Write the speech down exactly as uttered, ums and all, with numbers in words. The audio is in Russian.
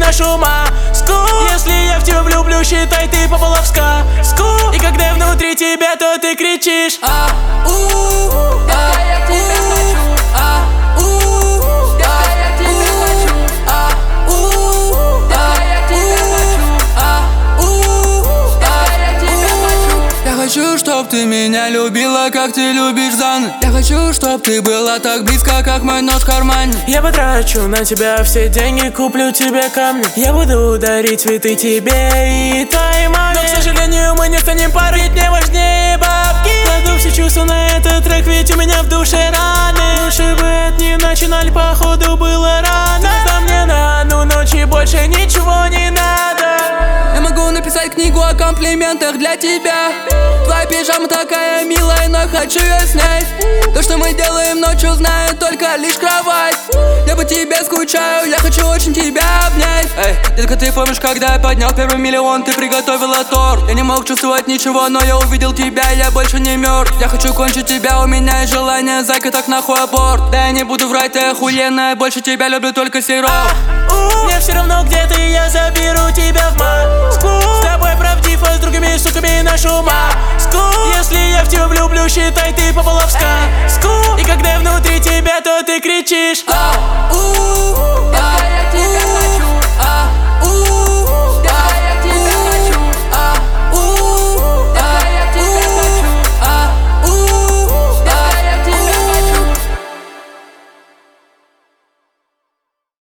нашу маску. Если я в тебя влюблю, считай, ты попала в сказку. И когда я внутри тебя, то ты кричишь а у а у а у я тебя хочу, а у я тебя хочу, а у я тебя хочу. Я хочу, чтоб ты меня любила, как ты любишь Зан. Я хочу, чтоб ты была так близко, как мой нож в кармане. Я потрачу на тебя все деньги, куплю тебе камни. Я буду дарить цветы тебе и твоей маме. Но, к сожалению, мы не станем парой, ведь мне важнее бабки. Кладу все чувства на этот трек, ведь у меня в душе раны. Лучше бы это не начинали, походу было рано. Да мне на одну ночь и больше ничего не надо. Я могу написать книгу о комплиментах для тебя. Твоя пижама такая милая, но хочу ее снять. То, что мы делаем ночью, знает только лишь кровать. Я по тебе скучаю, я хочу очень тебя обнять. Эй, детка, ты помнишь, когда я поднял первый миллион, ты приготовила торт. Я не мог чувствовать ничего, но я увидел тебя, я больше не мертв. Я хочу кончить тебя, у меня есть желание, зайка, так нахуй аборт. Да я не буду врать, ты охуенная, больше тебя люблю только сироп. Мне все равно, где ты, я заберу тебя в Москву. С тобой правдив, а с другими суками нашу маску. Если я в тебя влюблю, считай, ты попала в сказку. И когда я внутри тебя, то ты кричишь а